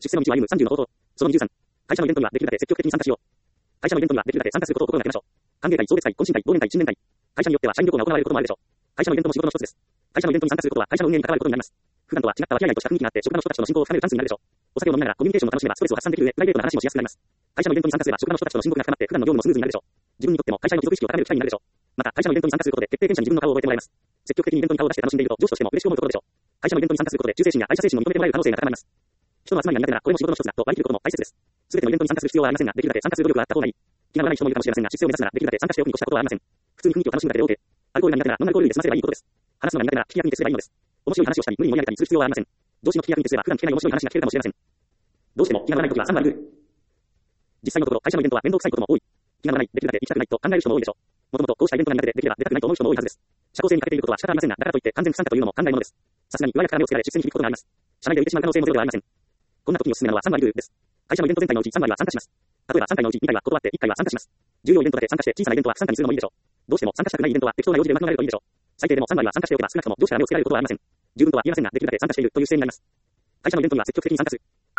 出世の道を歩む30の方法。その23。会社のイベントにはできるだけ積極的に参加しよう。会社のイベントにはできるだけ参加することを心がけましょう。歓迎会、送別会、懇親会、忘年会、新年会。会社によっては社員旅行が行われることもあるでしょう。会社のイベントも仕事の一つです。会社のイベントに参加することは会社の運営に関わることになります。普段とは違った和気あいあいとした雰囲気があって職場の人たちとの親交を深めるチャンスになるでしょう。お酒を飲みながらコミュニケーションを楽しめばストレスを発散できる上、プライベートな話もしやすくなります。会社のイベントに参加すれば職場の人たちとの親睦が深まって普段の業務もスムーズになるでしょう。自分にとっても会社の帰属意識を高める機会になるでしょう。また会社のイベントに参加することで決定権者に自分の顔を覚えてもらえます。積極的にイベントに顔を出して楽しんでいると上司としても嬉しく思うところでしょう。会社のイベントに参加することで忠誠心や愛社精神も認めてもらえる可能性が高まります。人の集まりが苦手ならこれも仕事の一つだと割り切ることも大切です。すべてのイベントに参加する必要はありませんが、できるだけ参加する努力はあった方がいい。気が乗らない人もいるかもしれませんが、出世を目指すならできるだけ参加しておくに越したことはありません。普通に雰囲気を楽しむだけで OK。アルコールが苦手ならノンアルコールで済ませればいいことです。話すのが苦手なら聞き役に徹すればいいのです。面白い話をしたり無理に盛り上げたりする必要はありません。上司の聞き役に徹すれば普段聞けない面白い話が聞けるかもしれません。どうしても気が乗らないときは3割ルール。実際のところ会社のイベントは面倒くさいことも多い。気が乗らない、できるだけ行きたくないと考える人も多いでしょう。もともとこうしたイベントが苦手でできれば出たくないと思う人も多いはずです。社交性に欠けていることは仕方ありませんが、だからといって完全不参加というのも考えものです。さすがに上役から目をつけられ出世に響くことがあります。社内で浮いてしまう可能性もゼロではありません。こんな時におすすめなのは3割ルールです。会社のイベント全体のうち3割は参加します。例えば3回のうち2回は断って1回は参加します。重要イベントだけ参加して小さなイベントは不参加にするのもいいでしょう。どうしても参加したくないイベントは適当な用事で巻き込まれるといいでしょう。最低でも3割は参加しておけば少なくとも上司から目をつけられることはありません。十分とは言えませんが、できるだけ参加しているという姿勢になります。会社のイベントには積極的に参加する。